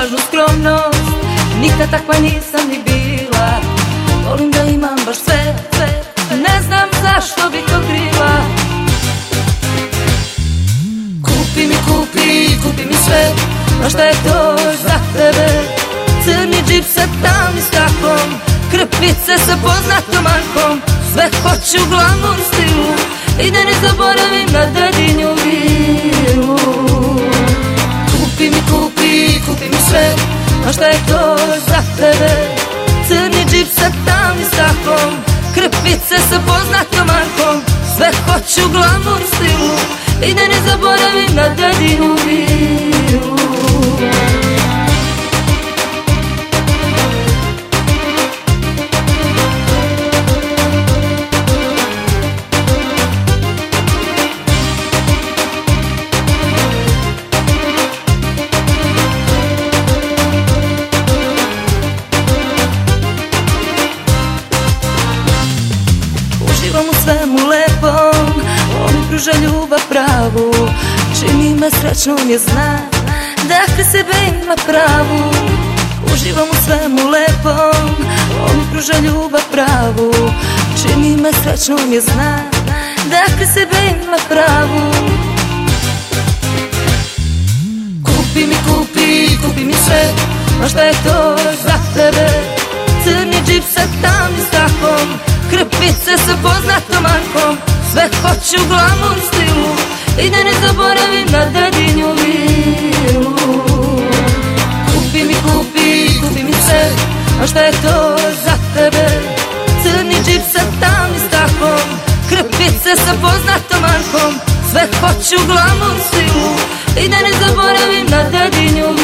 lažnu skromnost, nikad takva nisam ni bila. Volim da imam baš sve, ne znam zašto bi to krila. Kupi mi sve, no šta je to za tebe? Crni džip sa tamnim staklom, krpice sa poznatom markom. Sve hoću u glavnom stilu i da ne zaboravim na dedinju vilu. Kupi mi sve, no šta je to za tebe? Crni džip sa tamnim staklom, krpice sa poznatom markom. Sve hoću u glavnom stilu i da ne zaboravim na dedinju vilu. Uživam u svemu lepom, on mi pruža ljubav pravu. Čini me srećnom je znak da kraj sebe ima pravu. Uživam u svemu lepom, on mi pruža ljubav pravu. Čini me srećnom je znak da kraj sebe ima pravu. Kupi mi sve, no šta je to za tebe? Crni džip sa tamnim staklom, krpice sa poznatom markom. Sve hoću u glavnom stilu i da ne zaboravim na dedinju vilu. Kupi mi sve, no šta je to za tebe? Crni džip sa tamnim staklom, krpice sa poznatom markom. Sve hoću u glavnom stilu i da ne zaboravim na dedinju vilu.